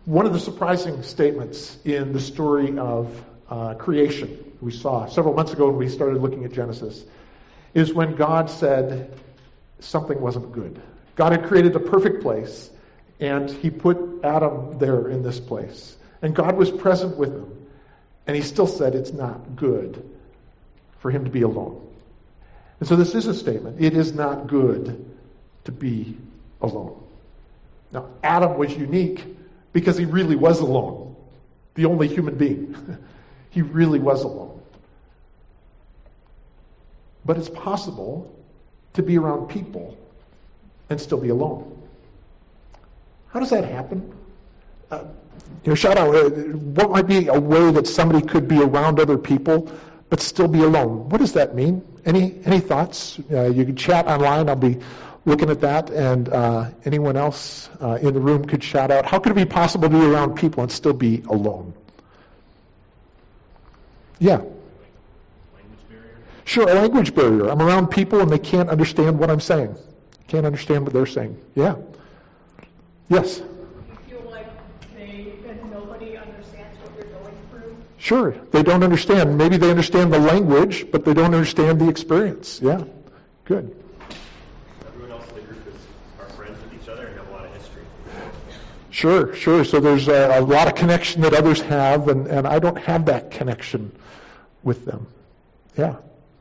One of the surprising statements in the story of creation we saw several months ago when we started looking at Genesis is when God said something wasn't good. God had created a perfect place, and he put Adam there in this place. And God was present with him, and he still said it's not good for him to be alone. And so this is a statement. It is not good to be alone. Now, Adam was unique because he really was alone. The only human being. He really was alone. But it's possible to be around people and still be alone. How does that happen? Shout out, what might be a way that somebody could be around other people but still be alone? What does that mean? Any thoughts? You can chat online. I'll be looking at that, and anyone else in the room could shout out. How could it be possible to be around people and still be alone? Yeah. Language barrier? Sure, a language barrier. I'm around people and they can't understand what I'm saying. Can't understand what they're saying. Yeah. Yes? You feel like that nobody understands what you're going through? Sure. They don't understand. Maybe they understand the language, but they don't understand the experience. Yeah. Good. Everyone else in the group are friends with each other and have a lot of history. Sure. So there's a lot of connection that others have, and I don't have that connection with them. Yeah.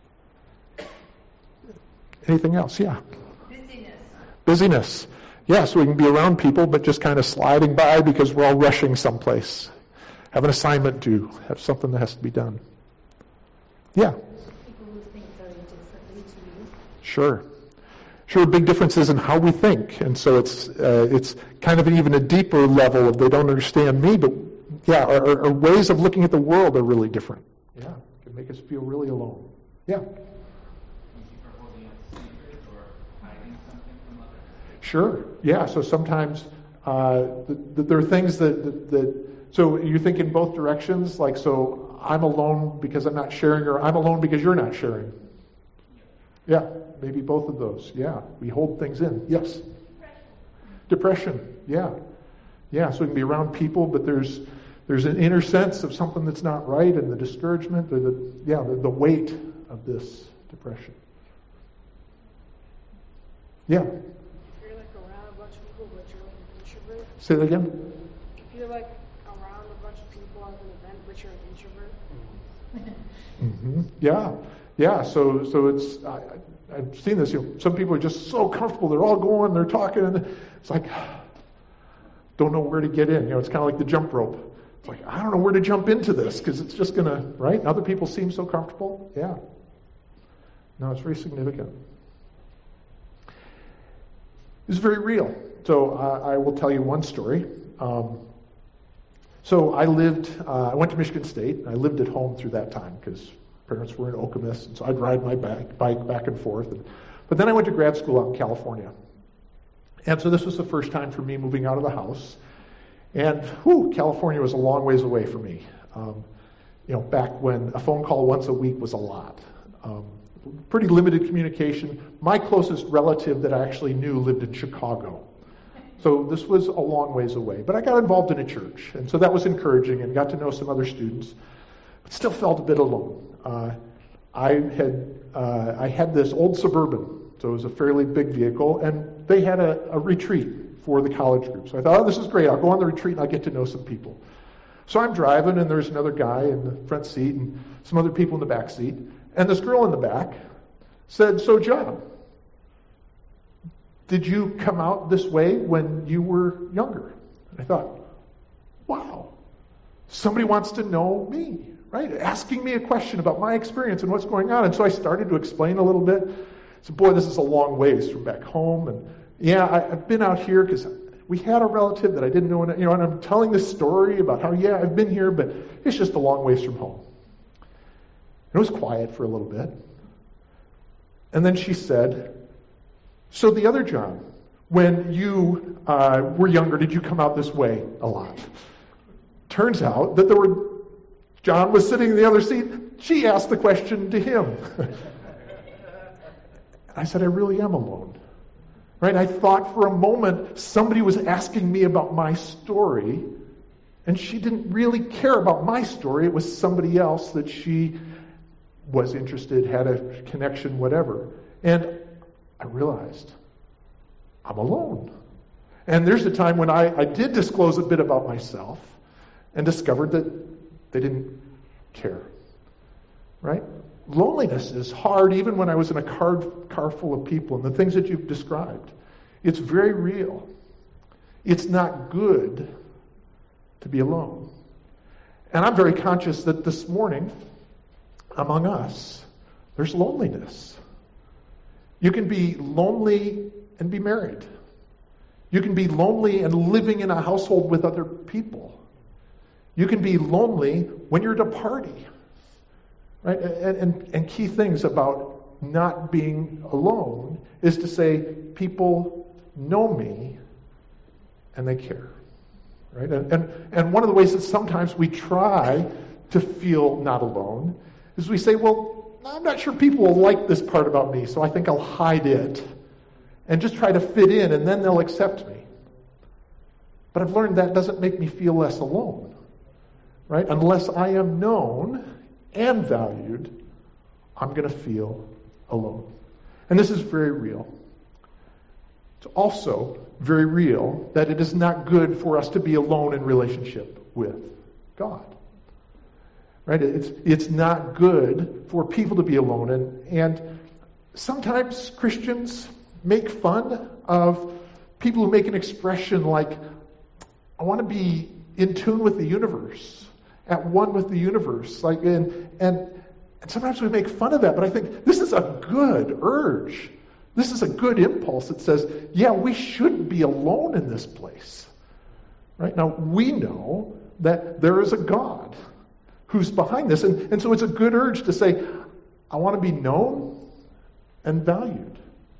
Anything else? Yeah. Busyness. Yeah, so we can be around people, but just kind of sliding by because we're all rushing someplace. Have an assignment due. Have something that has to be done. Yeah. People who think very differently to you. Sure. A big difference is in how we think, and so it's kind of even a deeper level of they don't understand me, but yeah, our ways of looking at the world are really different. Yeah, it can make us feel really alone. Yeah. Sure. Yeah. So sometimes there are things that. So you think in both directions, like so I'm alone because I'm not sharing, or I'm alone because you're not sharing. Yeah. Maybe both of those. Yeah. We hold things in. Yes. Depression. Yeah. So we can be around people, but there's an inner sense of something that's not right, and the discouragement, or the weight of this depression. Yeah. Say that again? If you're like around a bunch of people at an event, but you're an introvert. Mm-hmm. Yeah. So it's I've seen this. Some people are just so comfortable. They're all going. They're talking. And it's like don't know where to get in. It's kind of like the jump rope. It's like I don't know where to jump into this because it's just gonna right. And other people seem so comfortable. Yeah. No, it's very significant. It's very real. So I will tell you one story. So I went to Michigan State, and I lived at home through that time because parents were in Okemos, and so I'd ride my bike back and forth. But then I went to grad school out in California. And so this was the first time for me moving out of the house. And California was a long ways away for me. Back when a phone call once a week was a lot. Pretty limited communication. My closest relative that I actually knew lived in Chicago. So this was a long ways away. But I got involved in a church, and so that was encouraging, and got to know some other students, but still felt a bit alone. I had this old Suburban, so it was a fairly big vehicle, and they had a retreat for the college group. So I thought, this is great. I'll go on the retreat, and I'll get to know some people. So I'm driving, and there's another guy in the front seat, and some other people in the back seat, and this girl in the back said, "So John, did you come out this way when you were younger?" And I thought, wow, somebody wants to know me, right? Asking me a question about my experience and what's going on. And so I started to explain a little bit. I said, boy, this is a long ways from back home. And yeah, I've been out here because we had a relative that I didn't know. And I'm telling this story about how, I've been here, but it's just a long ways from home. And it was quiet for a little bit. And then she said, "So the other John, when you were younger, did you come out this way a lot?" Turns out that John was sitting in the other seat. She asked the question to him. I said, I really am alone. Right? I thought for a moment somebody was asking me about my story, And she didn't really care about my story. It was somebody else that she was interested, had a connection, whatever. And I realized I'm alone. And there's a time when I did disclose a bit about myself and discovered that they didn't care. Right? Loneliness is hard even when I was in a car full of people, and the things that you've described. It's very real. It's not good to be alone. And I'm very conscious that this morning, among us, there's loneliness. You can be lonely and be married. You can be lonely and living in a household with other people. You can be lonely when you're at a party. Right? And key things about not being alone is to say, people know me and they care. Right? And one of the ways that sometimes we try to feel not alone is we say, well, I'm not sure people will like this part about me, so I think I'll hide it and just try to fit in, and then they'll accept me. But I've learned that doesn't make me feel less alone. Right? Unless I am known and valued, I'm going to feel alone. And this is very real. It's also very real that it is not good for us to be alone in relationship with God. Right? It's not good for people to be alone. And sometimes Christians make fun of people who make an expression like, I want to be in tune with the universe, at one with the universe. And sometimes we make fun of that, but I think this is a good urge. This is a good impulse that says, yeah, we shouldn't be alone in this place. Right? Now, we know that there is a God who's behind this, and so it's a good urge to say, I want to be known and valued.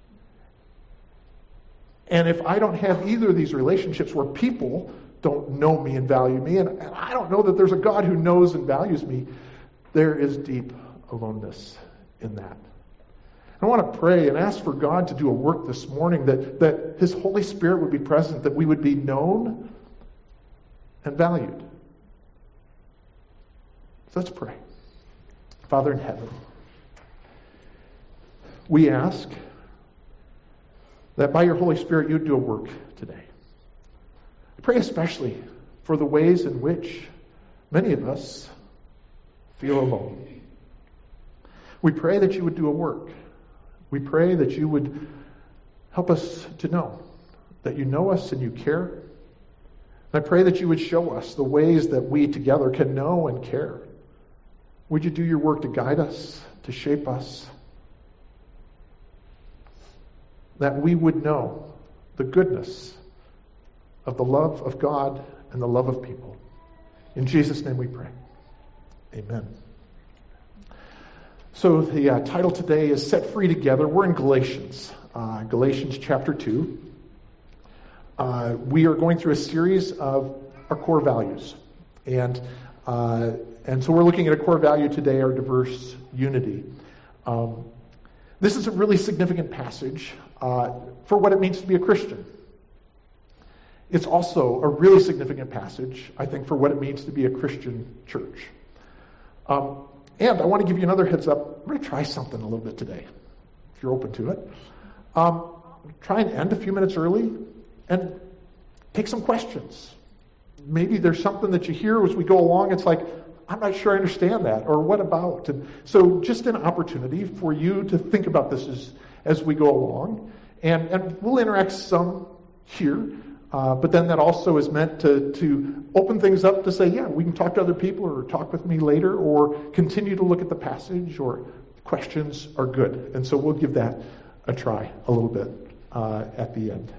And if I don't have either of these relationships where people don't know me and value me, and I don't know that there's a God who knows and values me, there is deep aloneness in that. I want to pray and ask for God to do a work this morning that His Holy Spirit would be present, that we would be known and valued. So let's pray. Father in heaven, we ask that by your Holy Spirit you would do a work today. I pray especially for the ways in which many of us feel alone. We pray that you would do a work. We pray that you would help us to know that you know us and you care. And I pray that you would show us the ways that we together can know and care. Would you do your work to guide us, to shape us? That we would know the goodness of the love of God and the love of people. In Jesus' name we pray. Amen. So the title today is Set Free Together. We're in Galatians, Galatians chapter 2. We are going through a series of our core values. And so we're looking at a core value today, our diverse unity. This is a really significant passage for what it means to be a Christian. It's also a really significant passage, I think, for what it means to be a Christian church. And I want to give you another heads up. I'm going to try something a little bit today, if you're open to it. Try and end a few minutes early and take some questions. Maybe there's something that you hear as we go along. It's like, I'm not sure I understand that, or what about? And so just an opportunity for you to think about this as we go along. And we'll interact some here. But then that also is meant to open things up to say, yeah, we can talk to other people or talk with me later or continue to look at the passage, or questions are good. And so we'll give that a try a little bit at the end.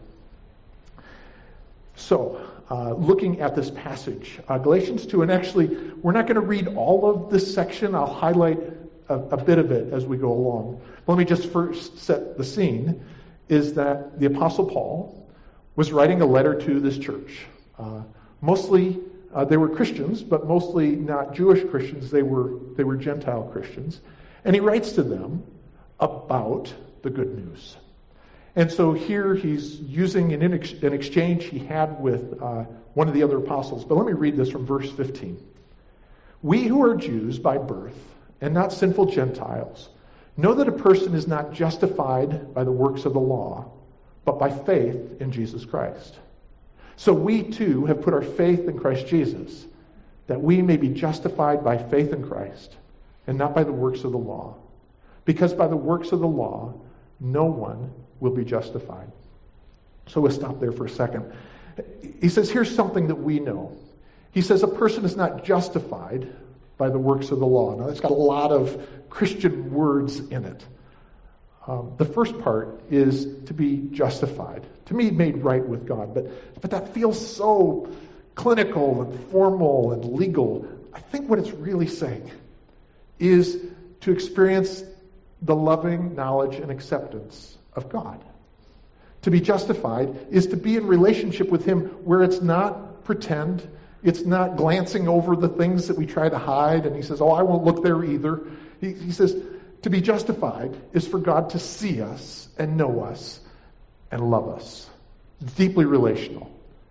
So looking at this passage, Galatians 2, and actually we're not going to read all of this section. I'll highlight a bit of it as we go along. Let me just first set the scene, is that the Apostle Paul was writing a letter to this church. Mostly, they were Christians, but mostly not Jewish Christians. They were Gentile Christians. And he writes to them about the good news. And so here he's using an exchange he had with one of the other apostles. But let me read this from verse 15. We who are Jews by birth and not sinful Gentiles know that a person is not justified by the works of the law, but by faith in Jesus Christ. So we too have put our faith in Christ Jesus, that we may be justified by faith in Christ and not by the works of the law. Because by the works of the law, no one will be justified. So we'll stop there for a second. He says, here's something that we know. He says a person is not justified by the works of the law. Now, it's got a lot of Christian words in it. The first part is to be justified, to be made right with God. But that feels so clinical and formal and legal. I think what it's really saying is to experience the loving knowledge and acceptance of God. To be justified is to be in relationship with Him where it's not pretend, it's not glancing over the things that we try to hide, and He says, oh, I won't look there either. He says, to be justified is for God to see us and know us and love us. It's deeply relational.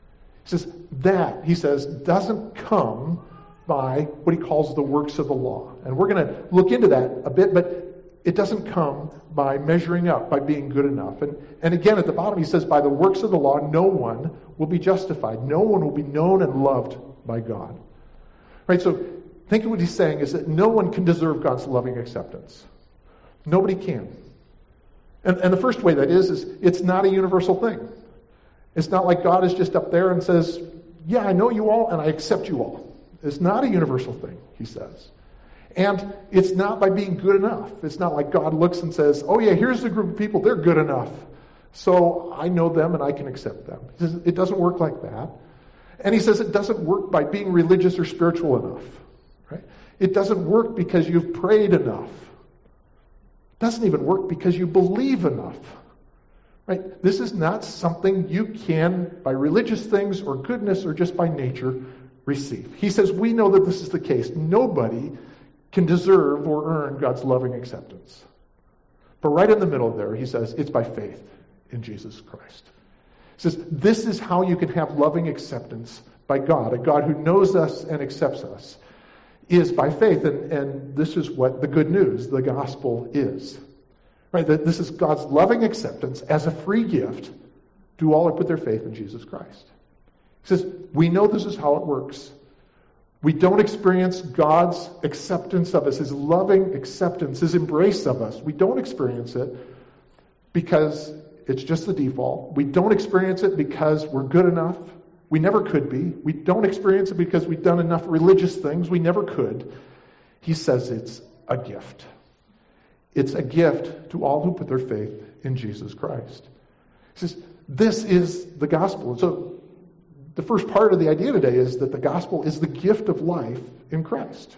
He says, doesn't come by what he calls the works of the law. And we're going to look into that a bit, but it doesn't come by measuring up, by being good enough. And again, at the bottom, he says, by the works of the law, no one will be justified. No one will be known and loved by God. Right? So think of what he's saying is that no one can deserve God's loving acceptance. Nobody can. And the first way that is it's not a universal thing. It's not like God is just up there and says, yeah, I know you all and I accept you all. It's not a universal thing, he says. And it's not by being good enough. It's not like God looks and says, oh yeah, here's the group of people, they're good enough. So I know them and I can accept them. It doesn't work like that. And he says it doesn't work by being religious or spiritual enough. Right? It doesn't work because you've prayed enough. It doesn't even work because you believe enough. Right? This is not something you can, by religious things or goodness or just by nature, receive. He says we know that this is the case. Nobody can deserve or earn God's loving acceptance. But right in the middle there, he says, it's by faith in Jesus Christ. He says, this is how you can have loving acceptance by God. A God who knows us and accepts us is by faith. And this is what the good news, the gospel is. Right? That this is God's loving acceptance as a free gift to all who put their faith in Jesus Christ. He says, we know this is how it works. We don't experience God's acceptance of us, His loving acceptance, His embrace of us. We don't experience it because it's just the default. We don't experience it because we're good enough. We never could be. We don't experience it because we've done enough religious things. We never could. He says it's a gift. It's a gift to all who put their faith in Jesus Christ. He says, this is the gospel. And so the first part of the idea today is that the gospel is the gift of life in Christ.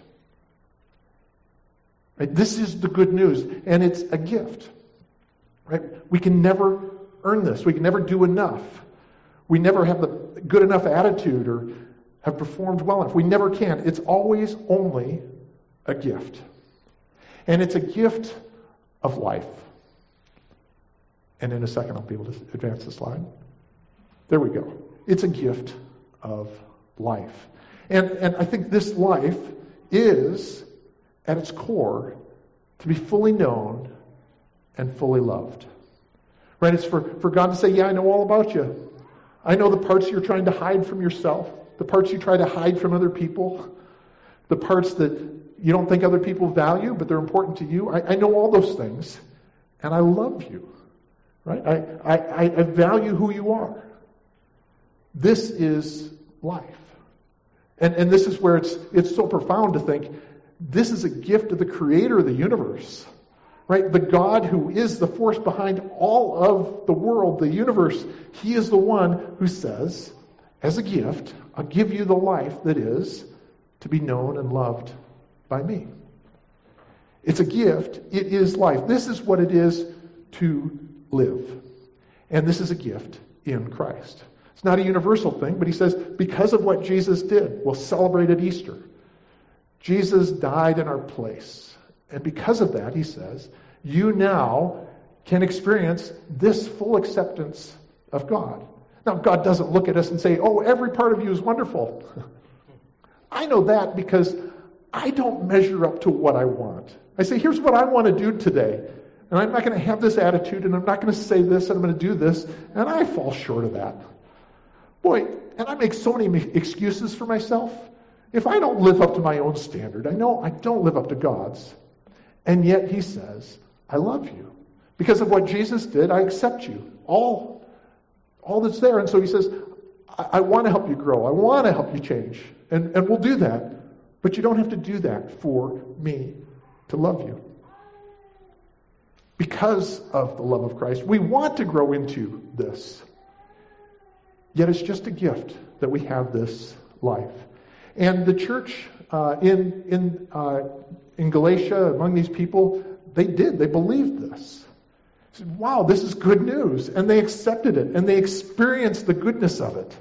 Right? This is the good news, and it's a gift. Right? We can never earn this. We can never do enough. We never have the good enough attitude or have performed well enough. We never can. It's always only a gift. And it's a gift of life. And in a second, I'll be able to advance the slide. There we go. It's a gift of life. And I think this life is, at its core, to be fully known and fully loved. Right? It's for God to say, yeah, I know all about you. I know the parts you're trying to hide from yourself, the parts you try to hide from other people, the parts that you don't think other people value, but they're important to you. I know all those things, and I love you. Right? I value who you are. This is life. And this is where it's so profound to think, this is a gift of the creator of the universe. Right? The God who is the force behind all of the world, the universe, He is the one who says, as a gift, I'll give you the life that is to be known and loved by me. It's a gift. It is life. This is what it is to live. And this is a gift in Christ. It's not a universal thing, but he says, because of what Jesus did, we'll celebrate at Easter. Jesus died in our place. And because of that, he says, you now can experience this full acceptance of God. Now, God doesn't look at us and say, oh, every part of you is wonderful. I know that because I don't measure up to what I want. I say, here's what I want to do today. And I'm not going to have this attitude, and I'm not going to say this, and I'm going to do this, and I fall short of that. Boy, and I make so many excuses for myself. If I don't live up to my own standard, I know I don't live up to God's. And yet he says, I love you. Because of what Jesus did, I accept you. All that's there. And so he says, I want to help you grow. I want to help you change. And we'll do that. But you don't have to do that for me to love you. Because of the love of Christ, we want to grow into this. Yet it's just a gift that we have this life. And the church in Galatia, among these people, they believed this. They said, wow, this is good news. And they accepted it, and they experienced the goodness of it.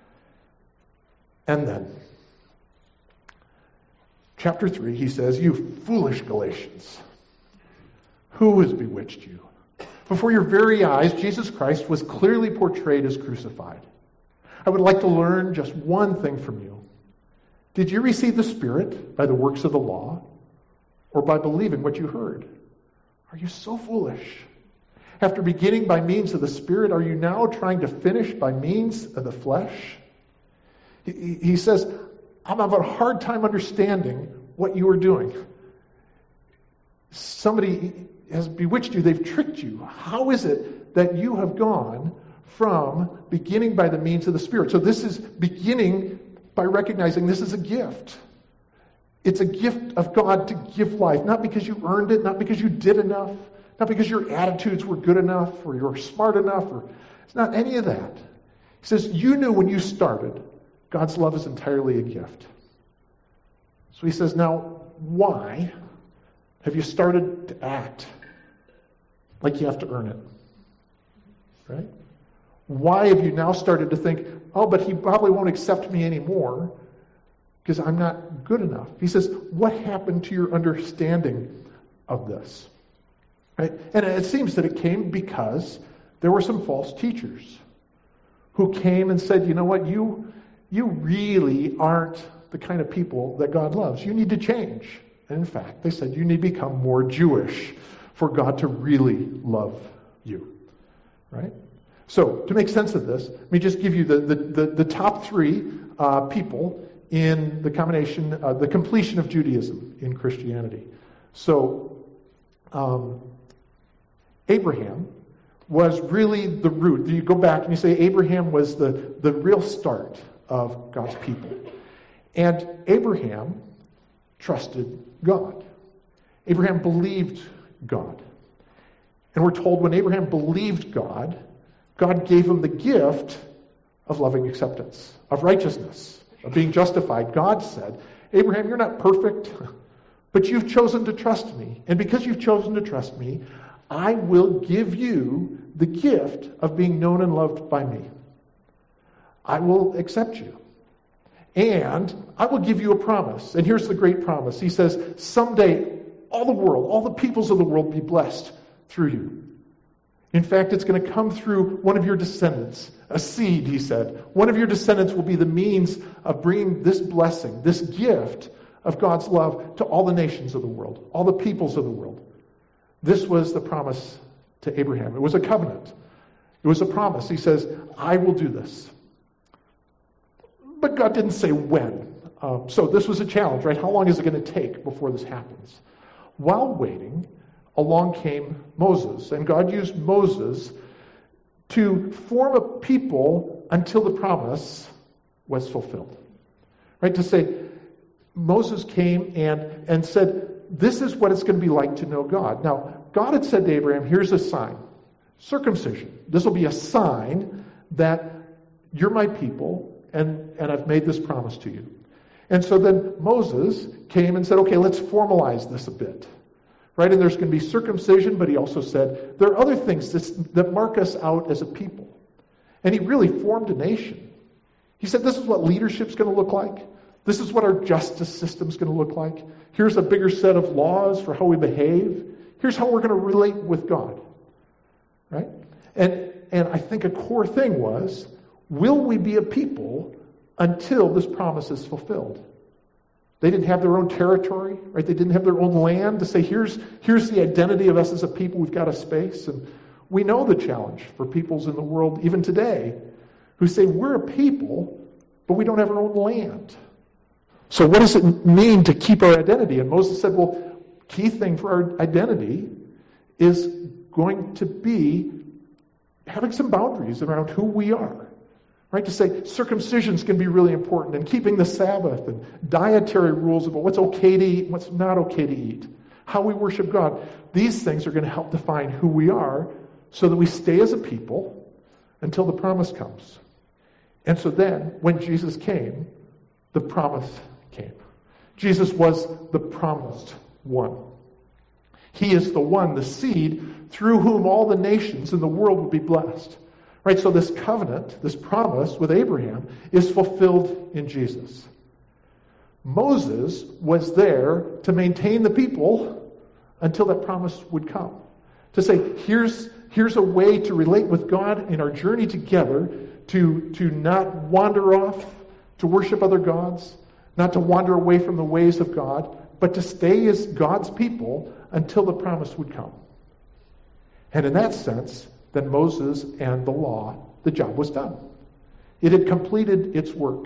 And then, chapter 3, he says, you foolish Galatians, who has bewitched you? Before your very eyes, Jesus Christ was clearly portrayed as crucified. I would like to learn just one thing from you. Did you receive the Spirit by the works of the law, or by believing what you heard? Are you so foolish? After beginning by means of the Spirit, are you now trying to finish by means of the flesh? He says, I'm having a hard time understanding what you are doing. Somebody has bewitched you. They've tricked you. How is it that you have gone from beginning by the means of the Spirit? So this is beginning by recognizing this is a gift. It's a gift of God to give life, not because you earned it, not because you did enough, not because your attitudes were good enough or you were smart enough. It's not any of that. He says, you knew when you started, God's love is entirely a gift. So he says, now, why have you started to act like you have to earn it? Right? Why have you now started to think, oh, but he probably won't accept me anymore because I'm not good enough? He says, what happened to your understanding of this? Right? And it seems that it came because there were some false teachers who came and said, you know what, you really aren't the kind of people that God loves. You need to change. And in fact, they said you need to become more Jewish for God to really love you. Right? So, to make sense of this, let me just give you the top three people in the combination, the completion of Judaism in Christianity. So, Abraham was really the root. You go back and you say Abraham was the real start of God's people. And Abraham trusted God. Abraham believed God. And we're told when Abraham believed God, God gave him the gift of loving acceptance, of righteousness, of being justified. God said, Abraham, you're not perfect, but you've chosen to trust me. And because you've chosen to trust me, I will give you the gift of being known and loved by me. I will accept you. And I will give you a promise. And here's the great promise. He says, someday all the world, all the peoples of the world will be blessed through you. In fact, it's going to come through one of your descendants, a seed, he said. One of your descendants will be the means of bringing this blessing, this gift of God's love to all the nations of the world, all the peoples of the world. This was the promise to Abraham. It was a covenant. It was a promise. He says, I will do this. But God didn't say when. So this was a challenge, right? How long is it going to take before this happens? While waiting, along came Moses. And God used Moses to form a people until the promise was fulfilled. Right? To say, Moses came and said, this is what it's going to be like to know God. Now, God had said to Abraham, here's a sign. Circumcision. This will be a sign that you're my people, and I've made this promise to you. And so then Moses came and said, okay, let's formalize this a bit. Right? And there's going to be circumcision, but he also said, there are other things that mark us out as a people. And he really formed a nation. He said, this is what leadership's going to look like. This is what our justice system's going to look like. Here's a bigger set of laws for how we behave. Here's how we're going to relate with God. right? And I think a core thing was, will we be a people until this promise is fulfilled? They didn't have their own territory, right? They didn't have their own land to say, here's the identity of us as a people. We've got a space. And we know the challenge for peoples in the world, even today, who say, we're a people, but we don't have our own land. So what does it mean to keep our identity? And Moses said, well, key thing for our identity is going to be having some boundaries around who we are. Right? To say circumcisions can be really important, and keeping the Sabbath, and dietary rules about what's okay to eat and what's not okay to eat, how we worship God. These things are going to help define who we are so that we stay as a people until the promise comes. And so then, when Jesus came, the promise came. Jesus was the promised one. He is the one, the seed, through whom all the nations in the world will be blessed. Right, so this covenant, this promise with Abraham is fulfilled in Jesus. Moses was there to maintain the people until that promise would come. To say, here's a way to relate with God in our journey together, to not wander off, to worship other gods, not to wander away from the ways of God, but to stay as God's people until the promise would come. And in that sense, then Moses and the law, the job was done. It had completed its work.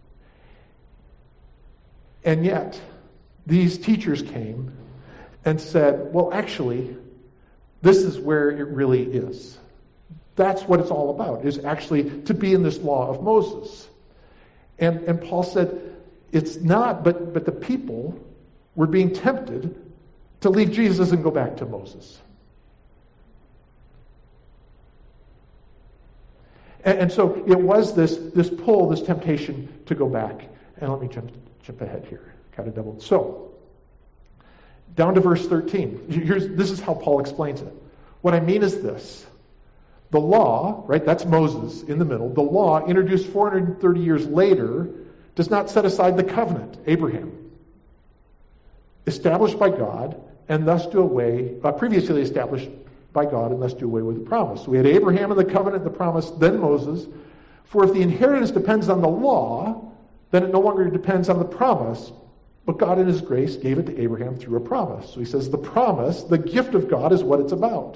And yet, these teachers came and said, well, actually, this is where it really is. That's what it's all about, is actually to be in this law of Moses. And Paul said, it's not, but the people were being tempted to leave Jesus and go back to Moses. And so it was this pull, this temptation to go back. And let me jump ahead here. Got to double. So, down to verse 13. This is how Paul explains it. What I mean is this. The law, right, that's Moses in the middle. The law, introduced 430 years later, does not set aside the covenant, Abraham, established by God, and thus do away, previously established by God, and thus do away with the promise. So we had Abraham and the covenant, the promise, then Moses. For if the inheritance depends on the law, then it no longer depends on the promise, but God in his grace gave it to Abraham through a promise. So he says the promise, the gift of God, is what it's about.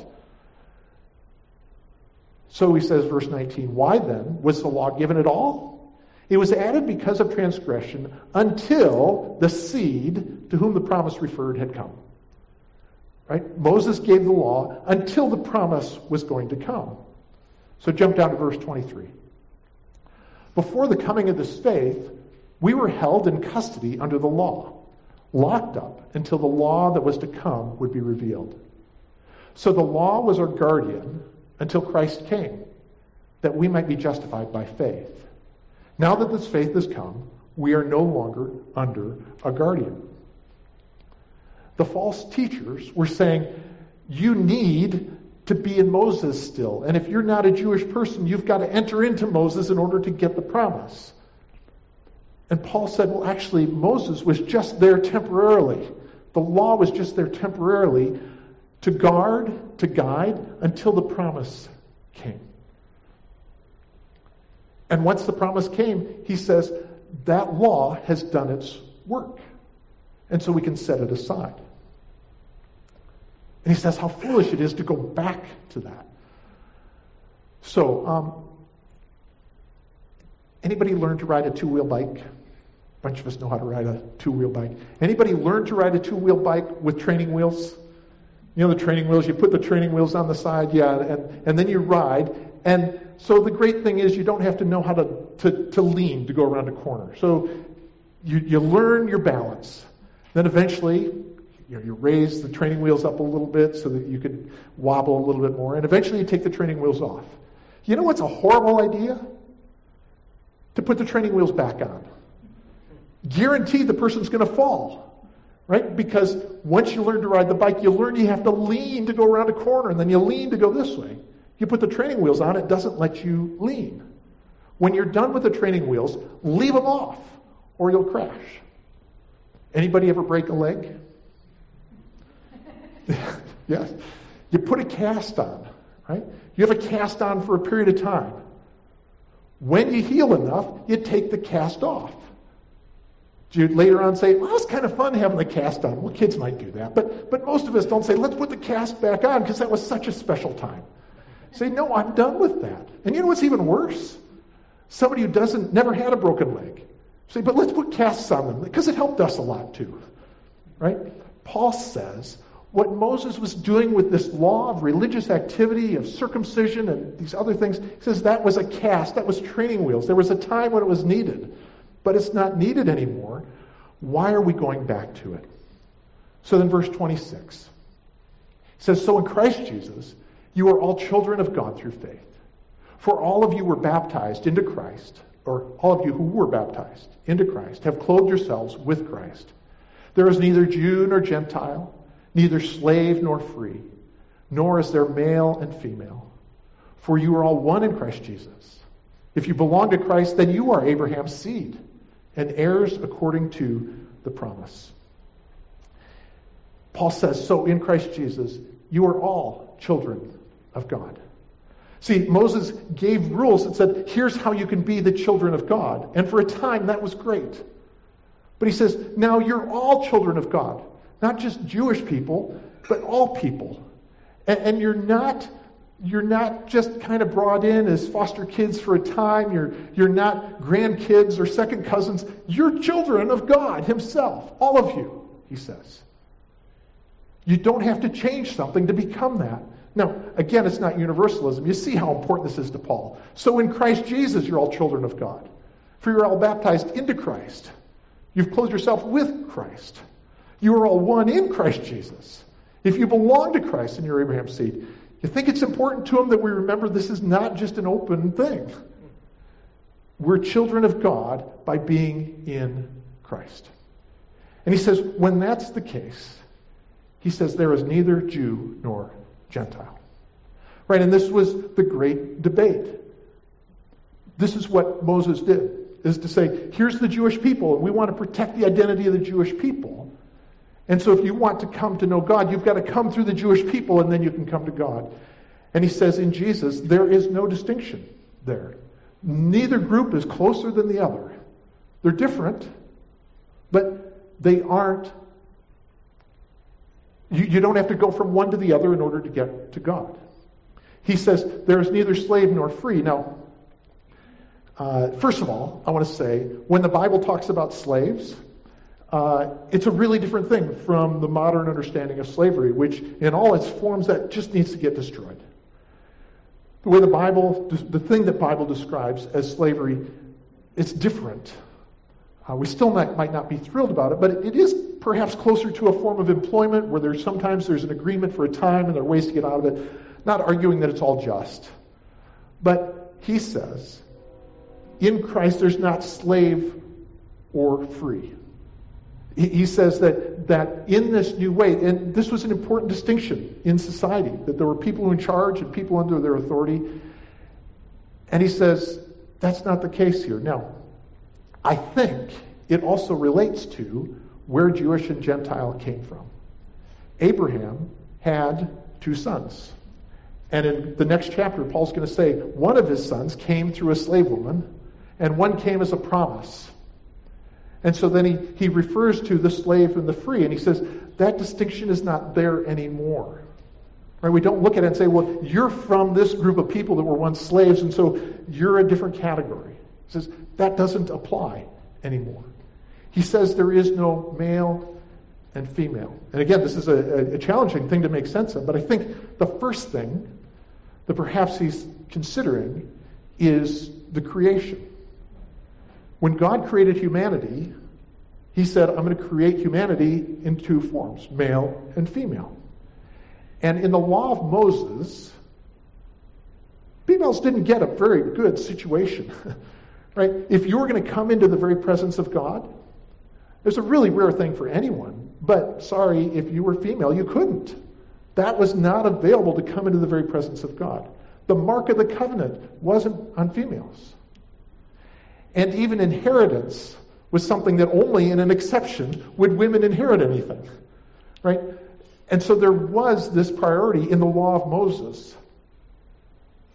So he says, verse 19, why then was the law given at all? It was added because of transgression until the seed to whom the promise referred had come. Right? Moses gave the law until the promise was going to come. So jump down to verse 23. Before the coming of this faith, we were held in custody under the law, locked up until the law that was to come would be revealed. So the law was our guardian until Christ came, that we might be justified by faith. Now that this faith has come, we are no longer under a guardian. The false teachers were saying, you need to be in Moses still. And if you're not a Jewish person, you've got to enter into Moses in order to get the promise. And Paul said, well, actually, Moses was just there temporarily. The law was just there temporarily to guard, to guide, until the promise came. And once the promise came, he says, that law has done its work. And so we can set it aside. And he says how foolish it is to go back to that. So, anybody learn to ride a two-wheel bike? A bunch of us know how to ride a two-wheel bike. Anybody learn to ride a two-wheel bike with training wheels? You know the training wheels, you put the training wheels on the side, and then you ride. And so the great thing is you don't have to know how to lean to go around a corner. So you learn your balance. Then eventually, you raise the training wheels up a little bit so that you can wobble a little bit more. And eventually you take the training wheels off. You know what's a horrible idea? To put the training wheels back on. Guaranteed the person's going to fall. Right? Because once you learn to ride the bike, you learn you have to lean to go around a corner, and then you lean to go this way. You put the training wheels on, it doesn't let you lean. When you're done with the training wheels, leave them off, or you'll crash. Anybody ever break a leg? Yes. You put a cast on, right? You have a cast on for a period of time. When you heal enough, you take the cast off. Do you later on say, well, it's kind of fun having the cast on? Well, kids might do that. But most of us don't say, let's put the cast back on because that was such a special time. Say, no, I'm done with that. And you know what's even worse? Somebody who never had a broken leg. Say, but let's put casts on them because it helped us a lot too. Right? Paul says what Moses was doing with this law of religious activity, of circumcision and these other things, he says that was a cast, that was training wheels. There was a time when it was needed, but it's not needed anymore. Why are we going back to it? So then verse 26 says, so in Christ Jesus, you are all children of God through faith. For all of you were baptized into Christ, or all of you who were baptized into Christ, have clothed yourselves with Christ. There is neither Jew nor Gentile, neither slave nor free, nor is there male and female. For you are all one in Christ Jesus. If you belong to Christ, then you are Abraham's seed and heirs according to the promise. Paul says, so in Christ Jesus, you are all children of God. See, Moses gave rules that said, here's how you can be the children of God. And for a time, that was great. But he says, now you're all children of God. Not just Jewish people, but all people. And you're not just kind of brought in as foster kids for a time. You're not grandkids or second cousins. You're children of God himself. All of you, he says. You don't have to change something to become that. Now, again, it's not universalism. You see how important this is to Paul. So in Christ Jesus, you're all children of God. For you're all baptized into Christ. You've clothed yourself with Christ. You are all one in Christ Jesus. If you belong to Christ and you're Abraham's seed, you think it's important to him that we remember this is not just an open thing. We're children of God by being in Christ. And he says, when that's the case, he says there is neither Jew nor Gentile. Right, and this was the great debate. This is what Moses did, is to say, here's the Jewish people, and we want to protect the identity of the Jewish people. And so if you want to come to know God, you've got to come through the Jewish people, and then you can come to God. And he says in Jesus, there is no distinction there. Neither group is closer than the other. They're different, but they aren't. You don't have to go from one to the other in order to get to God. He says there is neither slave nor free. Now, first of all, I want to say, when the Bible talks about slaves, it's a really different thing from the modern understanding of slavery, which in all its forms, that just needs to get destroyed. The way the thing that the Bible describes as slavery, it's different. We still might not be thrilled about it, but it is perhaps closer to a form of employment where sometimes there's an agreement for a time and there are ways to get out of it. Not arguing that it's all just. But he says, in Christ there's not slave or free. He says that in this new way, and this was an important distinction in society, that there were people who were in charge and people under their authority. And he says, that's not the case here. Now, I think it also relates to where Jewish and Gentile came from. Abraham had 2 sons. And in the next chapter, Paul's going to say one of his sons came through a slave woman, and one came as a promise. And so then he refers to the slave and the free, and he says that distinction is not there anymore. Right? We don't look at it and say, well, you're from this group of people that were once slaves, and so you're a different category. He says that doesn't apply anymore. He says there is no male and female. And again, this is a challenging thing to make sense of, but I think the first thing that perhaps he's considering is the creation. When God created humanity, he said, I'm going to create humanity in 2 forms, male and female. And in the law of Moses, females didn't get a very good situation. Right? If you were going to come into the very presence of God, it's a really rare thing for anyone. But sorry, if you were female, you couldn't. That was not available to come into the very presence of God. The mark of the covenant wasn't on females. And even inheritance was something that only in an exception would women inherit anything. Right? And so there was this priority in the law of Moses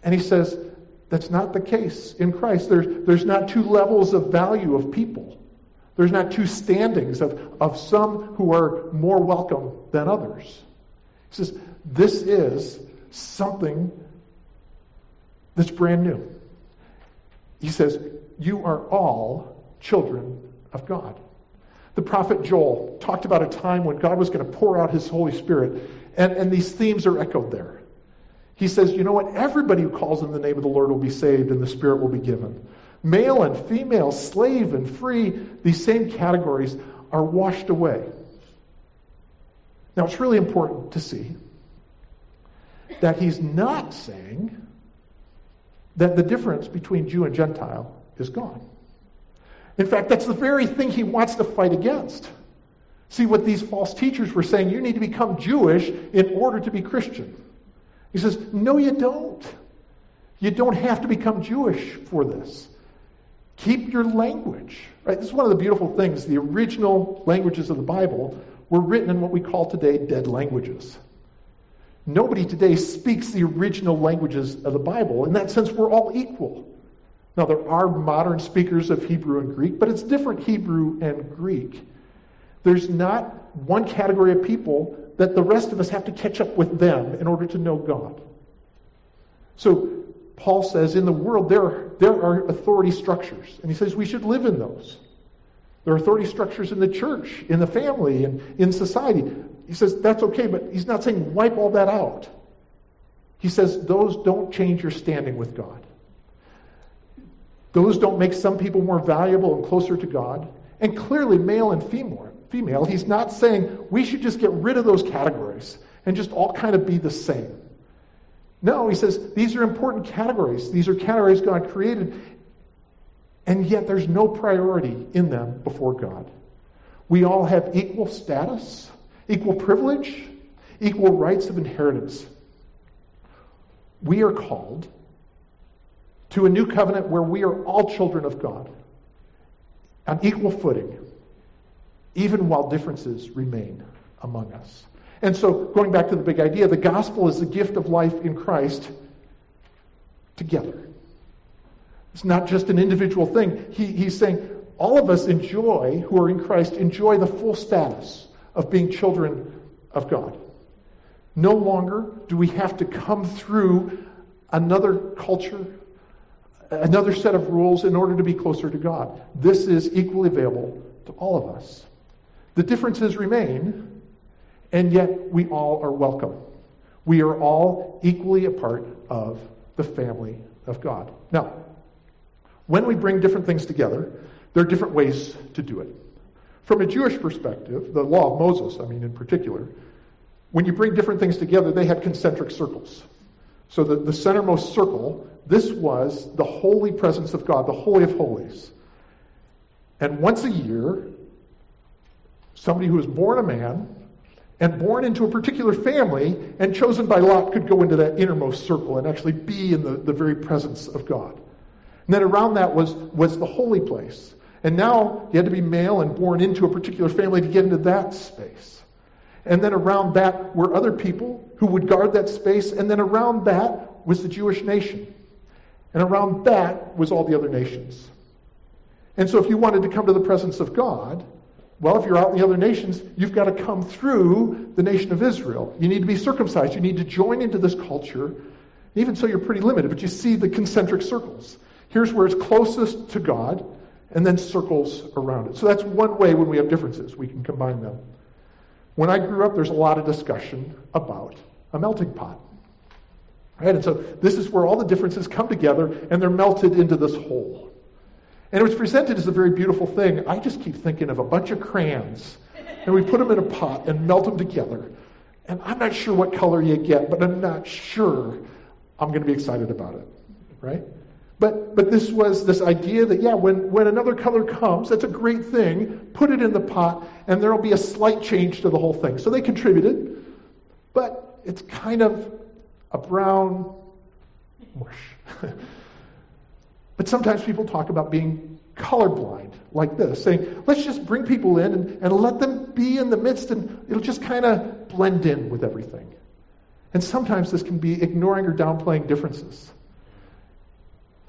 And he says, that's not the case in Christ. There's not two levels of value of people. There's not two standings of some who are more welcome than others. He says, this is something that's brand new. He says, you are all children of God. The prophet Joel talked about a time when God was going to pour out his Holy Spirit, and these themes are echoed there. He says, you know what? Everybody who calls in the name of the Lord will be saved, and the Spirit will be given. Male and female, slave and free, these same categories are washed away. Now, it's really important to see that he's not saying that the difference between Jew and Gentile is gone. In fact, that's the very thing he wants to fight against. See, what these false teachers were saying, you need to become Jewish in order to be Christian. He says, no, you don't. You don't have to become Jewish for this. Keep your language. Right? This is one of the beautiful things. The original languages of the Bible were written in what we call today dead languages. Nobody today speaks the original languages of the Bible. In that sense, we're all equal. Now, there are modern speakers of Hebrew and Greek, but it's different Hebrew and Greek. There's not one category of people that the rest of us have to catch up with them in order to know God. So, Paul says in the world there are authority structures, and he says we should live in those. There are authority structures in the church, in the family, and in society. He says that's okay, but he's not saying wipe all that out. He says those don't change your standing with God. Those don't make some people more valuable and closer to God. And clearly, male and female, he's not saying we should just get rid of those categories and just all kind of be the same. No, he says these are important categories. These are categories God created, and yet there's no priority in them before God. We all have equal status, equal privilege, equal rights of inheritance. We are called to a new covenant where we are all children of God on equal footing, even while differences remain among us. And so, going back to the big idea, the gospel is the gift of life in Christ together. It's not just an individual thing. He's saying all of us enjoy, who are in Christ, enjoy the full status of being children of God. No longer do we have to come through another culture, another set of rules in order to be closer to God. This is equally available to all of us. The differences remain, and yet we all are welcome. We are all equally a part of the family of God. Now, when we bring different things together, there are different ways to do it. From a Jewish perspective, the law of Moses, in particular, when you bring different things together, they had concentric circles. So the centermost circle, this was the holy presence of God, the Holy of Holies. And once a year, somebody who was born a man and born into a particular family and chosen by lot could go into that innermost circle and actually be in the very presence of God. And then around that was the holy place. And now you had to be male and born into a particular family to get into that space. And then around that were other people who would guard that space. And then around that was the Jewish nation. And around that was all the other nations. And so if you wanted to come to the presence of God, well, if you're out in the other nations, you've got to come through the nation of Israel. You need to be circumcised. You need to join into this culture. Even so, you're pretty limited, but you see the concentric circles. Here's where it's closest to God, and then circles around it. So that's one way when we have differences. We can combine them. When I grew up, there's a lot of discussion about a melting pot. Right? And so this is where all the differences come together, and they're melted into this whole. And it was presented as a very beautiful thing. I just keep thinking of a bunch of crayons, and we put them in a pot and melt them together. And I'm not sure what color you get, but I'm not sure I'm going to be excited about it, right? But this was this idea that, when another color comes, that's a great thing. Put it in the pot, and there will be a slight change to the whole thing. So they contributed, but it's kind of a brown mush. But sometimes people talk about being colorblind like this, saying, let's just bring people in and let them be in the midst, and it'll just kind of blend in with everything. And sometimes this can be ignoring or downplaying differences.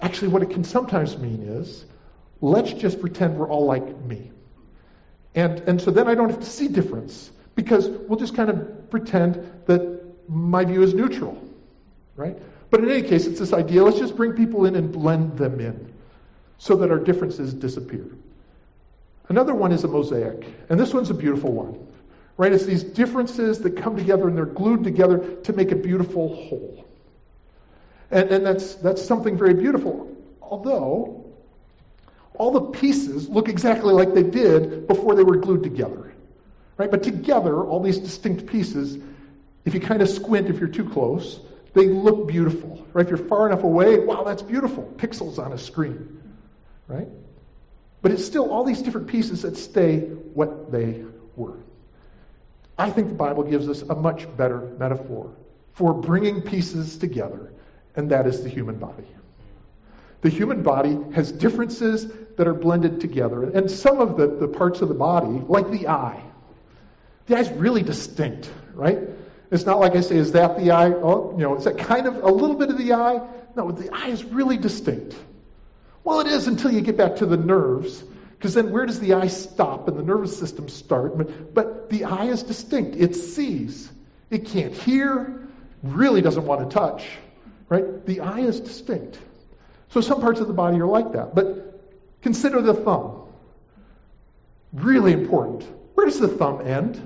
Actually, what it can sometimes mean is, let's just pretend we're all like me. And so then I don't have to see difference, because we'll just kind of pretend that my view is neutral, right? But in any case, it's this idea, let's just bring people in and blend them in so that our differences disappear. Another one is a mosaic, and this one's a beautiful one, right? It's these differences that come together and they're glued together to make a beautiful whole. And that's something very beautiful, although all the pieces look exactly like they did before they were glued together, right? But together, all these distinct pieces, if you kind of squint, if you're too close, they look beautiful, right? If you're far enough away, wow, that's beautiful. Pixels on a screen, right? But it's still all these different pieces that stay what they were. I think the Bible gives us a much better metaphor for bringing pieces together, and that is the human body. The human body has differences that are blended together, and some of the parts of the body, like the eye. The eye's really distinct, right? It's not like I say, is that the eye? Oh, is that kind of a little bit of the eye? No, the eye is really distinct. Well, it is until you get back to the nerves, because then where does the eye stop and the nervous system start? But the eye is distinct. It sees. It can't hear, really doesn't want to touch, right? The eye is distinct. So some parts of the body are like that. But consider the thumb. Really important. Where does the thumb end?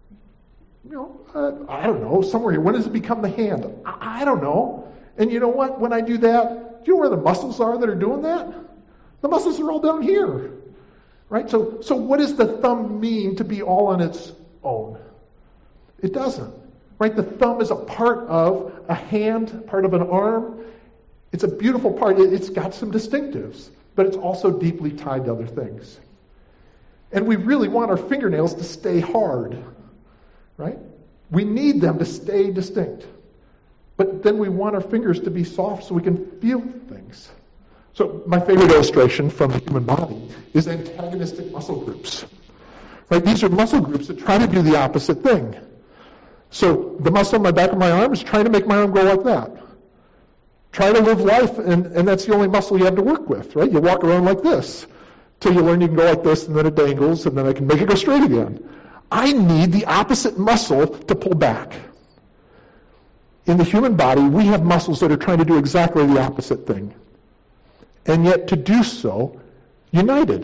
I don't know, somewhere here. When does it become the hand? I don't know. And you know what? When I do that, do you know where the muscles are that are doing that? The muscles are all down here. Right? So what does the thumb mean to be all on its own? It doesn't. Right? The thumb is a part of a hand, part of an arm. It's a beautiful part. It's got some distinctives, but it's also deeply tied to other things. And we really want our fingernails to stay hard. Right? We need them to stay distinct. But then we want our fingers to be soft so we can feel things. So my favorite illustration from the human body is antagonistic muscle groups. Right? These are muscle groups that try to do the opposite thing. So the muscle on my back of my arm is trying to make my arm go like that. Try to live life, and that's the only muscle you have to work with, right? You walk around like this till you learn you can go like this, and then it dangles, and then I can make it go straight again. I need the opposite muscle to pull back. In the human body, we have muscles that are trying to do exactly the opposite thing. And yet to do so, united.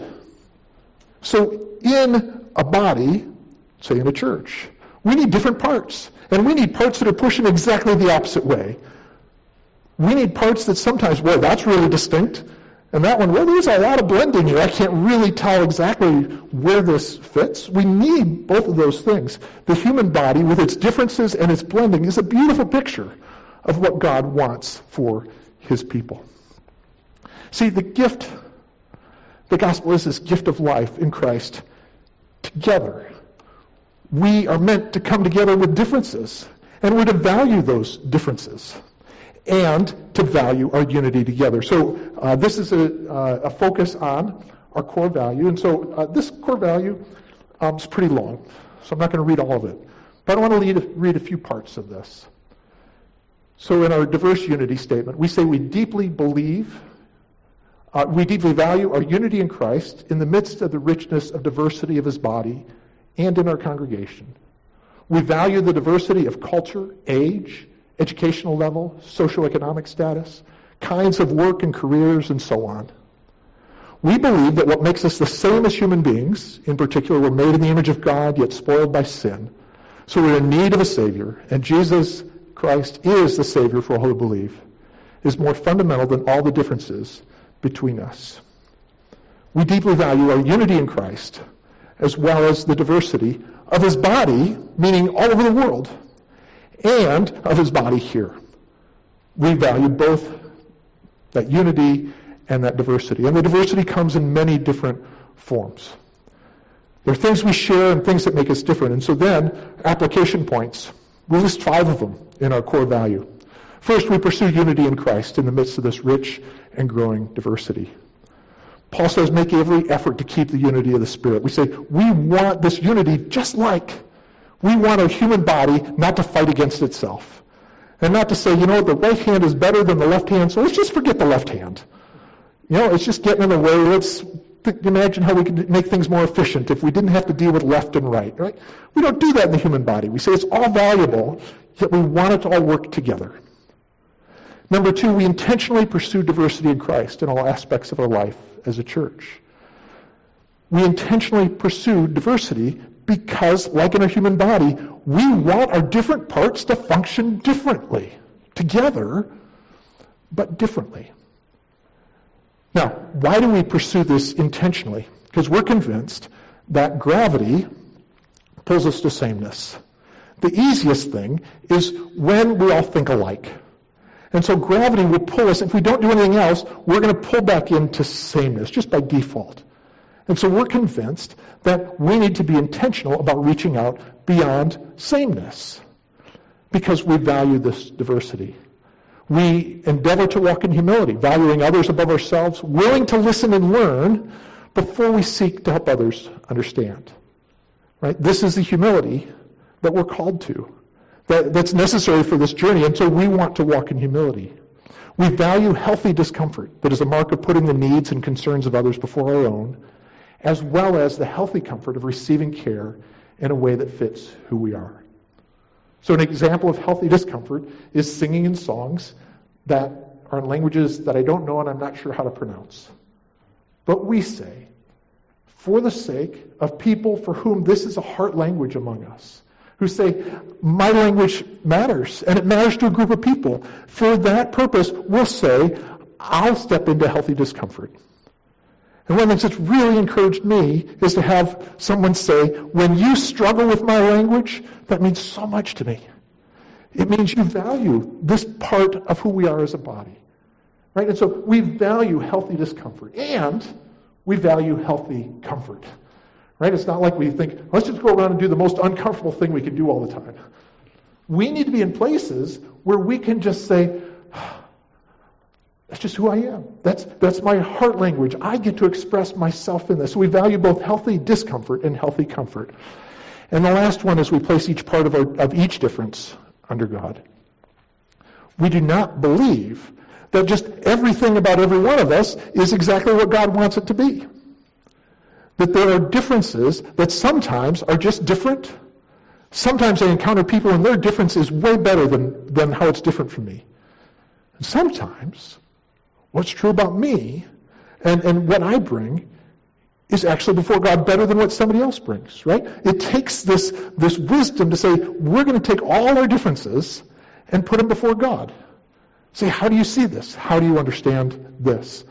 So in a body, say in a church, we need different parts. And we need parts that are pushing exactly the opposite way. We need parts that sometimes, well, that's really distinct. And that one, well, there's a lot of blending here. I can't really tell exactly where this fits. We need both of those things. The human body, with its differences and its blending, is a beautiful picture of what God wants for his people. See, the gospel is this gift of life in Christ together. We are meant to come together with differences, and we're to value those differences and to value our unity together. So this is a focus on our core value. And so this core value is pretty long, so I'm not going to read all of it. But I want to read a few parts of this. So in our diverse unity statement, we say we deeply value our unity in Christ in the midst of the richness of diversity of his body and in our congregation. We value the diversity of culture, age, educational level, socioeconomic status, kinds of work and careers, and so on. We believe that what makes us the same as human beings, in particular, we're made in the image of God, yet spoiled by sin. So we're in need of a Savior, and Jesus Christ is the Savior for all who believe, is more fundamental than all the differences between us. We deeply value our unity in Christ, as well as the diversity of his body, meaning all over the world, and of his body here. We value both that unity and that diversity. And the diversity comes in many different forms. There are things we share and things that make us different. And so then, application points. We list 5 of them in our core value. First, we pursue unity in Christ in the midst of this rich and growing diversity. Paul says, make every effort to keep the unity of the Spirit. We say, we want this unity just like we want our human body not to fight against itself. And not to say, the right hand is better than the left hand, so let's just forget the left hand. It's just getting in the way. Let's imagine how we could make things more efficient if we didn't have to deal with left and right. We don't do that in the human body. We say it's all valuable, yet we want it to all work together. Number 2, we intentionally pursue diversity in Christ in all aspects of our life as a church. We intentionally pursue diversity because, like in our human body, we want our different parts to function differently, together, but differently. Now, why do we pursue this intentionally? Because we're convinced that gravity pulls us to sameness. The easiest thing is when we all think alike. And so gravity will pull us. If we don't do anything else, we're going to pull back into sameness just by default. And so we're convinced that we need to be intentional about reaching out beyond sameness because we value this diversity. We endeavor to walk in humility, valuing others above ourselves, willing to listen and learn before we seek to help others understand. Right? This is the humility that we're called to, that's necessary for this journey, and so we want to walk in humility. We value healthy discomfort that is a mark of putting the needs and concerns of others before our own, as well as the healthy comfort of receiving care in a way that fits who we are. So an example of healthy discomfort is singing in songs that are in languages that I don't know and I'm not sure how to pronounce. But we say, for the sake of people for whom this is a heart language among us, who say, my language matters, and it matters to a group of people. For that purpose, we'll say, I'll step into healthy discomfort. And one of the things that's really encouraged me is to have someone say, when you struggle with my language, that means so much to me. It means you value this part of who we are as a body. Right? And so we value healthy discomfort, and we value healthy comfort. Right? It's not like we think, let's just go around and do the most uncomfortable thing we can do all the time. We need to be in places where we can just say, that's just who I am. That's my heart language. I get to express myself in this. So we value both healthy discomfort and healthy comfort. And the last one is we place each part of each difference under God. We do not believe that just everything about every one of us is exactly what God wants it to be. That there are differences that sometimes are just different. Sometimes I encounter people and their difference is way better than how it's different from me. And sometimes what's true about me and what I bring is actually before God better than what somebody else brings, right? It takes this wisdom to say, we're going to take all our differences and put them before God. Say, how do you see this? How do you understand this?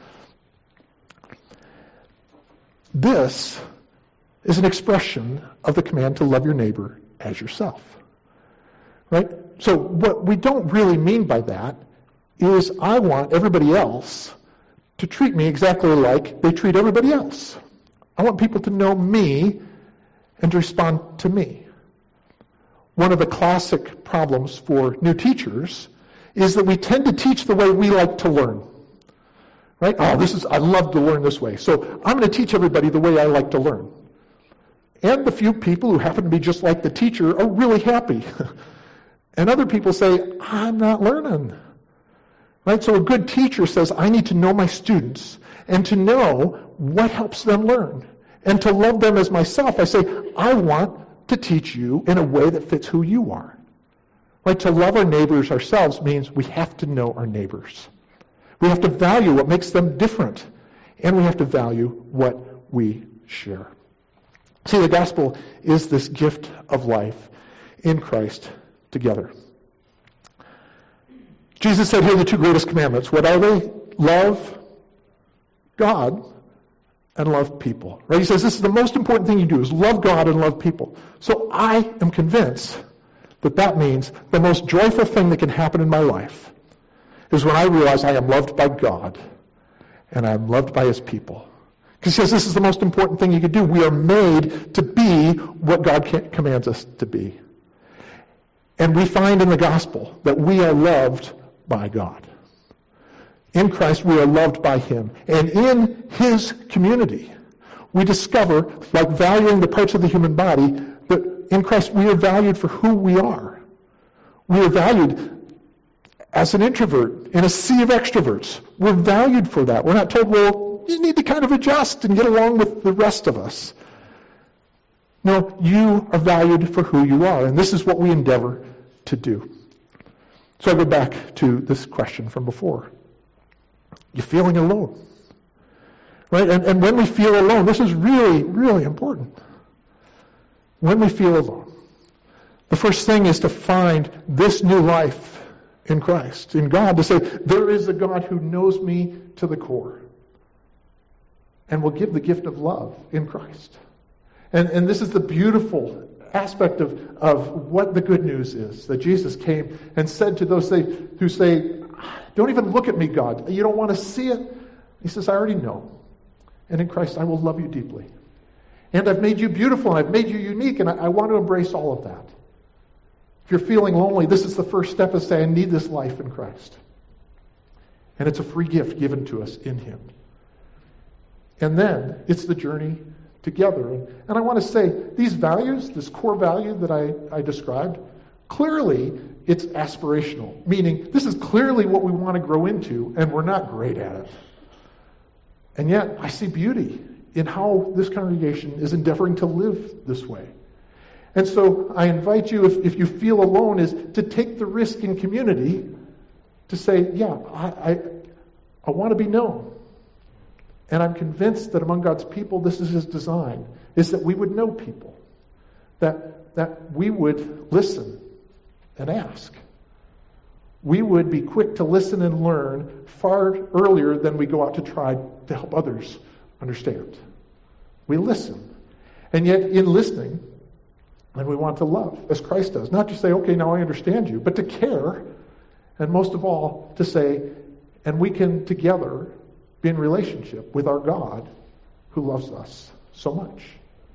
This is an expression of the command to love your neighbor as yourself, right? So what we don't really mean by that is I want everybody else to treat me exactly like they treat everybody else. I want people to know me and to respond to me. One of the classic problems for new teachers is that we tend to teach the way we like to learn. Right? I love to learn this way. So I'm going to teach everybody the way I like to learn. And the few people who happen to be just like the teacher are really happy. And other people say, I'm not learning. Right? So a good teacher says, I need to know my students and to know what helps them learn. And to love them as myself, I say, I want to teach you in a way that fits who you are. Right? To love our neighbors ourselves means we have to know our neighbors. We have to value what makes them different. And we have to value what we share. See, the gospel is this gift of life in Christ together. Jesus said, here are the two greatest commandments. What are they? Love God and love people. Right? He says this is the most important thing you do is love God and love people. So I am convinced that means the most joyful thing that can happen in my life is when I realize I am loved by God and I am loved by His people. Because he says this is the most important thing you can do. We are made to be what God commands us to be. And we find in the gospel that we are loved by God. In Christ, we are loved by Him. And in His community, we discover, like valuing the parts of the human body, that in Christ we are valued for who we are. We are valued as an introvert in a sea of extroverts. We're valued for that. We're not told, well, you need to kind of adjust and get along with the rest of us. No, you are valued for who you are, and this is what we endeavor to do. So I go back to this question from before. You're feeling alone. Right? And when we feel alone, this is really, really important. When we feel alone, the first thing is to find this new life in Christ, in God, to say, there is a God who knows me to the core and will give the gift of love in Christ. And this is the beautiful aspect of what the good news is, that Jesus came and said to those who say, don't even look at me, God. You don't want to see it? He says, I already know. And in Christ, I will love you deeply. And I've made you beautiful, and I've made you unique, and I want to embrace all of that. If you're feeling lonely, this is the first step, is saying, I need this life in Christ. And it's a free gift given to us in Him. And then it's the journey together. And I want to say, these values, this core value that I described, clearly it's aspirational, meaning this is clearly what we want to grow into, and we're not great at it. And yet, I see beauty in how this congregation is endeavoring to live this way. And so I invite you, if you feel alone, is to take the risk in community to say, yeah, I want to be known. And I'm convinced that among God's people, this is His design, is that we would know people, that we would listen and ask. We would be quick to listen and learn far earlier than we go out to try to help others understand. We listen. And yet, in listening, and we want to love, as Christ does. Not just say, okay, now I understand you, but to care, and most of all, to say, and we can together be in relationship with our God who loves us so much.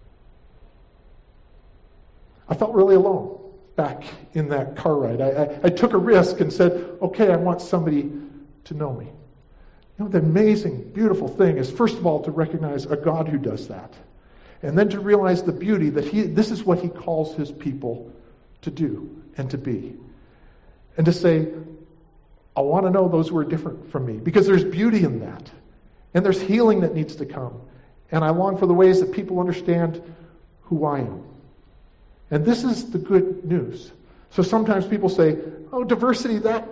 I felt really alone back in that car ride. I took a risk and said, okay, I want somebody to know me. You know, the amazing, beautiful thing is, first of all, to recognize a God who does that. And then to realize the beauty that this is what He calls His people to do and to be. And to say, I want to know those who are different from me. Because there's beauty in that. And there's healing that needs to come. And I long for the ways that people understand who I am. And this is the good news. So sometimes people say, oh, diversity, that's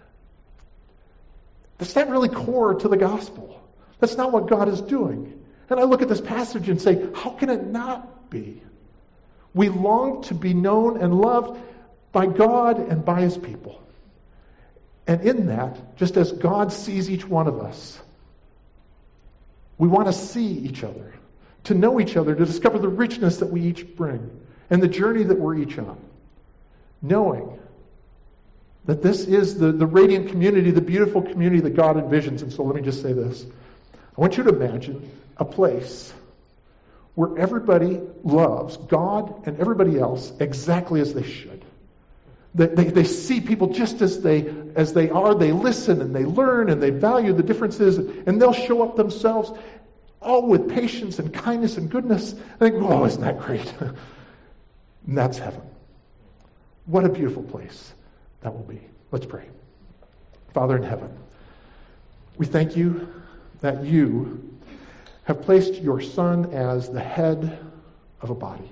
not really core to the gospel. That's not what God is doing. And I look at this passage and say, how can it not be? We long to be known and loved by God and by His people. And in that, just as God sees each one of us, we want to see each other, to know each other, to discover the richness that we each bring, and the journey that we're each on. Knowing that this is the radiant community, the beautiful community that God envisions. And so let me just say this. I want you to imagine a place where everybody loves God and everybody else exactly as they should. They see people just as they are. They listen and they learn and they value the differences, and they'll show up themselves all with patience and kindness and goodness. I think, oh, isn't that great? And that's heaven. What a beautiful place that will be. Let's pray. Father in heaven, we thank you that you have placed your Son as the head of a body.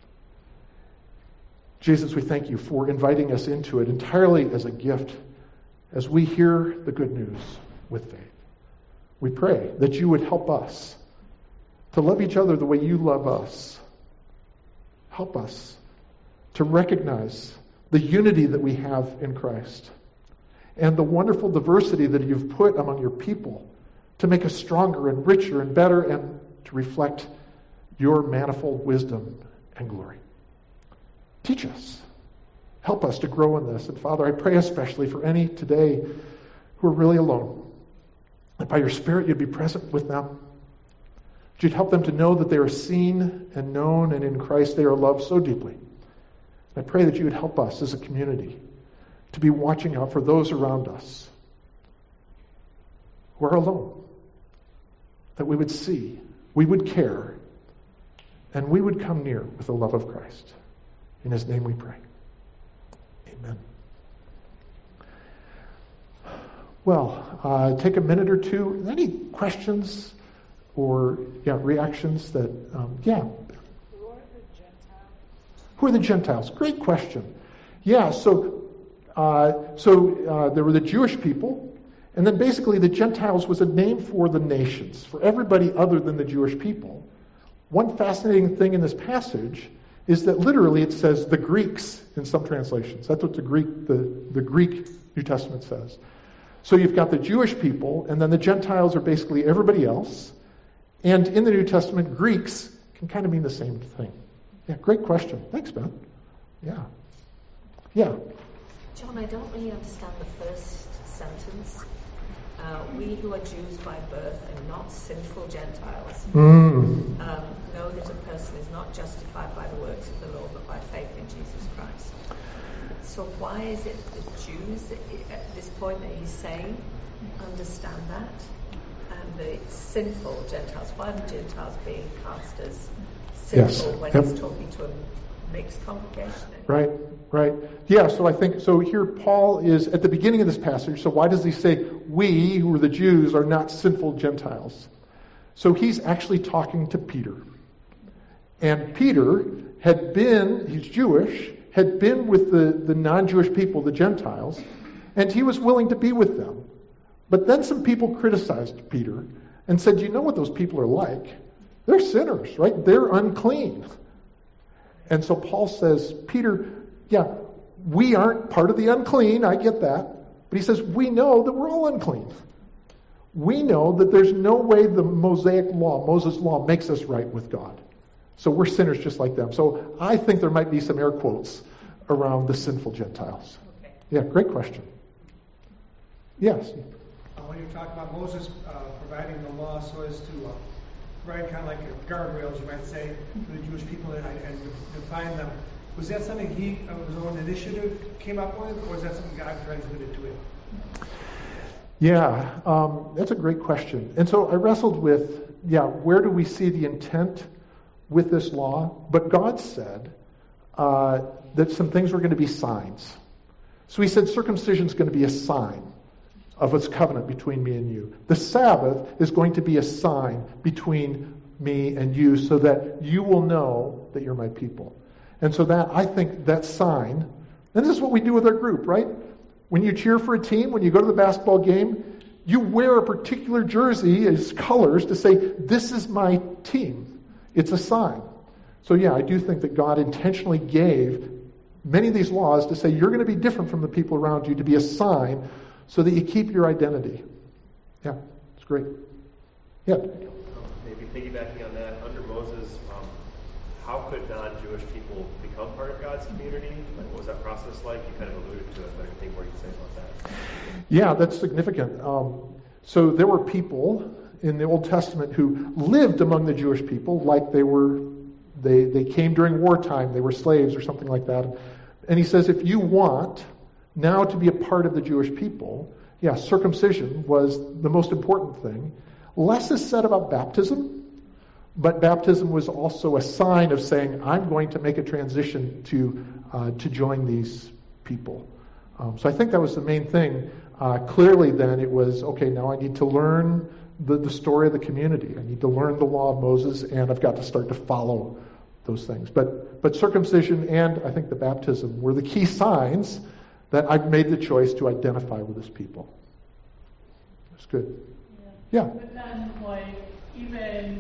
Jesus, we thank you for inviting us into it entirely as a gift as we hear the good news with faith. We pray that you would help us to love each other the way you love us. Help us to recognize the unity that we have in Christ and the wonderful diversity that you've put among your people to make us stronger and richer and better and to reflect your manifold wisdom and glory. Teach us. Help us to grow in this. And Father, I pray especially for any today who are really alone, that by your Spirit you'd be present with them. That you'd help them to know that they are seen and known, and in Christ they are loved so deeply. I pray that you would help us as a community to be watching out for those around us who are alone. That we would see, we would care, and we would come near with the love of Christ. In His name we pray. Amen. Well, take a minute or two. Any questions or reactions that, Who are the Gentiles? Who are the Gentiles? Great question. Yeah, so there were the Jewish people, and then basically the Gentiles was a name for the nations, for everybody other than the Jewish people. One fascinating thing in this passage is that literally it says the Greeks in some translations. That's what the Greek New Testament says. So you've got the Jewish people, and then the Gentiles are basically everybody else. And in the New Testament, Greeks can kind of mean the same thing. Yeah, great question. Thanks, Ben. Yeah. Yeah. John, I don't really understand the first sentence. We who are Jews by birth and not sinful Gentiles know that a person is not justified by the works of the law but by faith in Jesus Christ. So why is it the Jews at this point that he's saying understand that? And the sinful Gentiles, why are the Gentiles being cast as sinful when he's talking to a mixed congregation? Right. Yeah, so here Paul is at the beginning of this passage, so why does he say, we, who are the Jews, are not sinful Gentiles? So he's actually talking to Peter. And Peter he's Jewish, had been with the non-Jewish people, the Gentiles, and he was willing to be with them. But then some people criticized Peter and said, you know what those people are like? They're sinners, right? They're unclean. And so Paul says, Peter, yeah, we aren't part of the unclean, I get that. But he says, we know that we're all unclean. We know that there's no way the Mosaic law, Moses' law, makes us right with God. So we're sinners just like them. So I think there might be some air quotes around the sinful Gentiles. Okay. Yeah, great question. Yes? When you talk about Moses providing the law so as to provide kind of like guardrails, you might say, to the Jewish people and define them, was that something he, of his own initiative, came up with, or is that something God transmitted to him? Yeah, that's a great question. And so I wrestled with, where do we see the intent with this law? But God said that some things were going to be signs. So he said circumcision is going to be a sign of his covenant between me and you. The Sabbath is going to be a sign between me and you so that you will know that you're my people. And so that, I think that sign, and this is what we do with our group, right? When you cheer for a team, when you go to the basketball game, you wear a particular jersey as colors to say, this is my team. It's a sign. So I do think that God intentionally gave many of these laws to say, you're going to be different from the people around you, to be a sign so that you keep your identity. Yeah, it's great. Yeah. Maybe piggybacking on that, under Moses, how could non-Jewish people become part of God's community? Like, what was that process like? You kind of alluded to it, but anything more you can say about that? Yeah, that's significant. So there were people in the Old Testament who lived among the Jewish people like they came during wartime, they were slaves or something like that. And he says, if you want now to be a part of the Jewish people, circumcision was the most important thing. Less is said about baptism, but baptism was also a sign of saying, I'm going to make a transition to join these people. So I think that was the main thing. Clearly then it was, okay, now I need to learn the story of the community. I need to learn the law of Moses, and I've got to start to follow those things. But circumcision and I think the baptism were the key signs that I've made the choice to identify with this people. It's good. Yeah. But then, even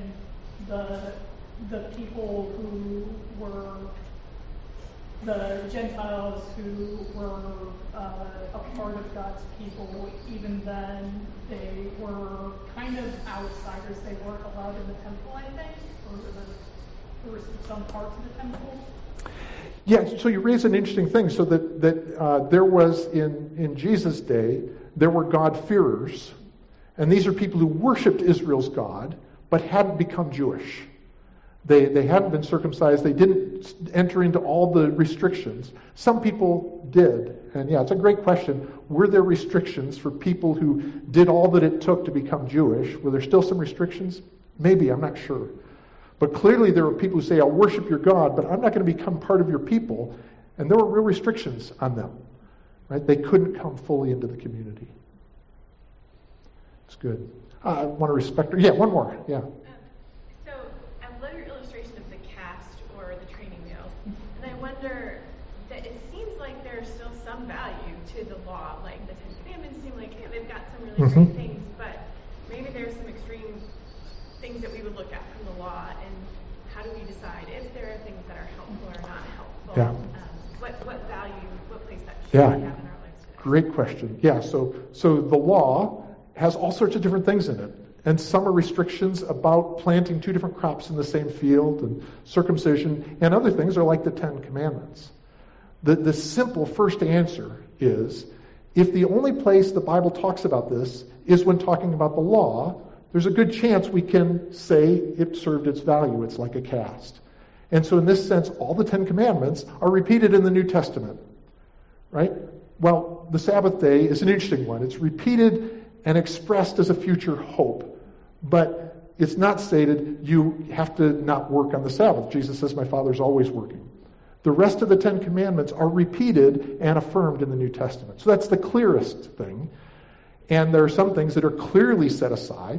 the people who were the Gentiles who were a part of God's people, even then they were kind of outsiders. They weren't allowed in the temple, I think, or there were some parts of the temple. Yeah, so you raise an interesting thing. So that there was in Jesus' day, there were God-fearers, and these are people who worshipped Israel's God, but hadn't become Jewish. They hadn't been circumcised. They didn't enter into all the restrictions. Some people did. And it's a great question. Were there restrictions for people who did all that it took to become Jewish? Were there still some restrictions? Maybe, I'm not sure. But clearly there were people who say, I'll worship your God, but I'm not going to become part of your people. And there were real restrictions on them. Right? They couldn't come fully into the community. It's good. I want to respect her. Yeah, one more. Yeah. So I love your illustration of the cast or the training wheels, and I wonder that it seems like there's still some value to the law. Like the Ten Commandments seem like, hey, they've got some really great things, but maybe there's some extreme things that we would look at from the law, and how do we decide if there are things that are helpful or not helpful? Yeah. What value, what place that should Yeah. we have in our lives today? Great question. Yeah, so the law has all sorts of different things in it. And some are restrictions about planting 2 different crops in the same field and circumcision, and other things are like the 10 Commandments. The simple first answer is, if the only place the Bible talks about this is when talking about the law, there's a good chance we can say it served its value. It's like a cast. And so in this sense, all the 10 Commandments are repeated in the New Testament. Right? Well, the Sabbath day is an interesting one. It's repeated and expressed as a future hope. But it's not stated you have to not work on the Sabbath. Jesus says, my Father's always working. The rest of the 10 Commandments are repeated and affirmed in the New Testament. So that's the clearest thing. And there are some things that are clearly set aside.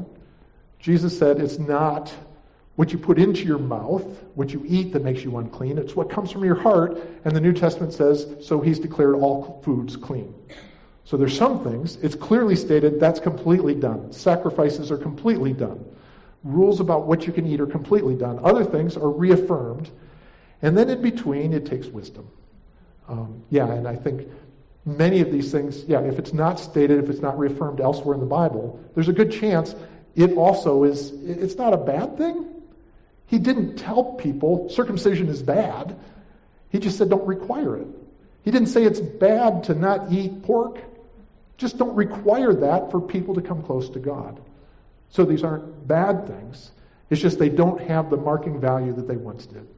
Jesus said it's not what you put into your mouth, what you eat that makes you unclean. It's what comes from your heart. And the New Testament says, so he's declared all foods clean. So there's some things, it's clearly stated that's completely done. Sacrifices are completely done. Rules about what you can eat are completely done. Other things are reaffirmed. And then in between, it takes wisdom. And I think many of these things, if it's not stated, if it's not reaffirmed elsewhere in the Bible, there's a good chance it also is, it's not a bad thing. He didn't tell people circumcision is bad. He just said don't require it. He didn't say it's bad to not eat pork. Just don't require that for people to come close to God. So these aren't bad things. It's just they don't have the marking value that they once did.